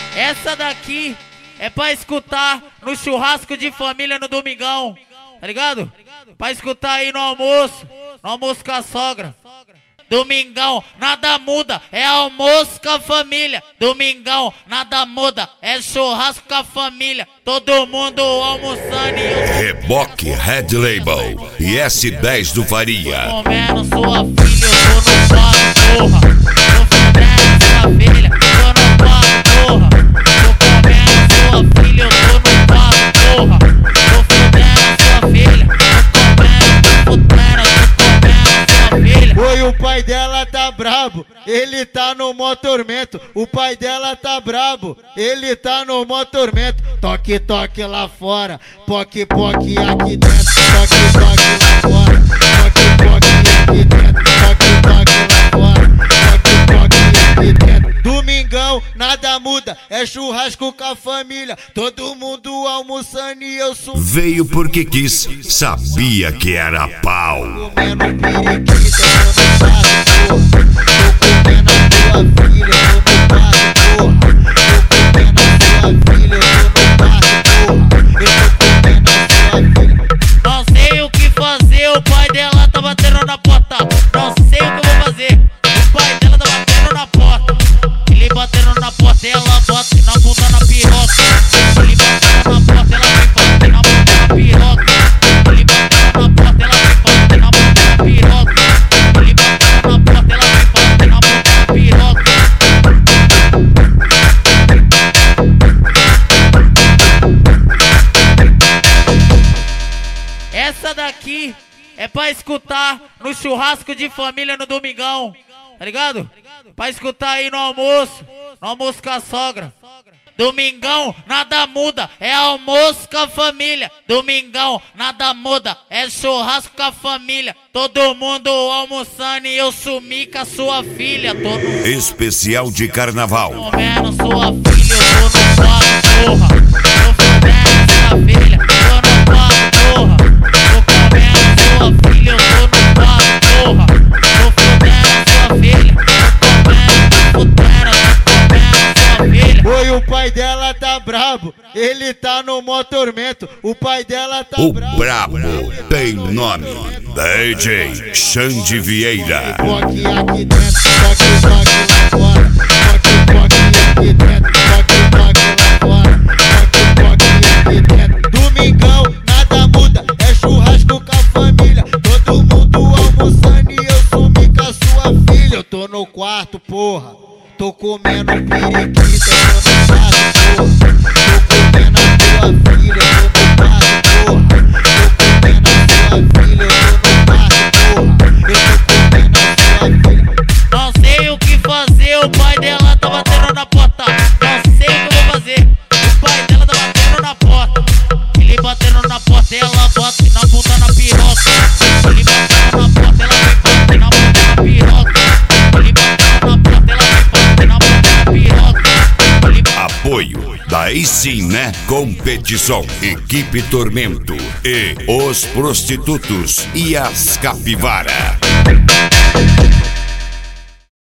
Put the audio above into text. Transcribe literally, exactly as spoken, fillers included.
Essa daqui é pra escutar no churrasco de família no domingão, tá ligado? Pra escutar aí no almoço, no almoço com a sogra. Domingão, nada muda, é almoço com a família. Domingão, nada muda, é churrasco com a família. Todo mundo almoçando e eu... Reboque Red Label e S dez do Faria. Comendo sua filha, eu tô no quarto, porra. Tô fudendo sua filha, tô no quarto, porra. Tô comendo sua filha, eu tô no quarto, porra. Tô fudendo sua filha, tô comendo, tô fudendo, tô comendo sua filha. Oi, o pai dela tá brabo, ele tá no mó tormento. O pai dela tá brabo, ele tá no mó tormento. Toque, toque lá fora, poque, poque aqui dentro. Toque, toque lá fora, poque, poque aqui dentro. Toque, toque lá fora, poque, poque aqui dentro. Domingão, nada muda, é churrasco com a família. Todo mundo almoçando e eu sou... Veio porque quis, sabia que era pau. Comendo periquita, eu não faço, porra. Tô comendo a tua filha, eu não faço, porra. Tô comendo a tua filha, eu não Não sei o que fazer, o pai dela tá batendo na porta. Não sei o que eu vou fazer, o pai dela tá batendo na porta. Ele batendo na porta, ela bate na bunda na piroca. Ele batendo na porta, ela vem bater na bunda na piroca. Ele batendo na porta, ela vem bater na bunda na piroca. Ele batendo na porta, ela vem bater na bunda na piroca. Essa daqui é pra escutar no churrasco de família no domingão, tá ligado? Pra escutar aí no almoço, no almoço com a sogra. Domingão, nada muda, é almoço com a família. Domingão, nada muda, é churrasco com a família. Todo mundo almoçando e eu sumi com a sua filha. Todo Especial de carnaval. comendo sua filha, eu tô no quarto, porra. Tô fudendo sua filha, tô no quarto, porra. Tô comendo sua filha, eu tô no quarto, porra. Tô fudendo sua filha, tô comendo, tô fudendo, tô comendo sua filha. Oi, o pai dela tá brabo, ele tá no mó tormento. O pai dela tá O brabo. brabo tem nome, D J Xande Vieira. Poque aqui dentro, toque, toque lá fora. Poque, poque aqui dentro, toque, toque lá fora. Poque, poque aqui dentro. Domingão, nada muda, é churrasco com a família. Todo mundo almoçando e eu sumi com a sua filha. Eu tô no quarto, porra. Tô comendo periquita, eu não faço, porra. Tô comendo a tua filha, eu não faço, porra. Tô comendo a tua filha, eu não faço, porra. Eu tô comendo a tua filha. Não sei o que fazer, o pai dela tá batendo na porta. Não sei o que eu vou fazer, o pai dela tá batendo na porta. Ele batendo na porta, ela bate na bunda na piroca. Ele batendo na porta, ela vem bater na bunda na piroca. Ele batendo na porta, ela vem bater na bunda na piroca. Ele... Apoio Daí Sim Né Competição, Equipe Tormento e Os Prostitutos e as Capivara.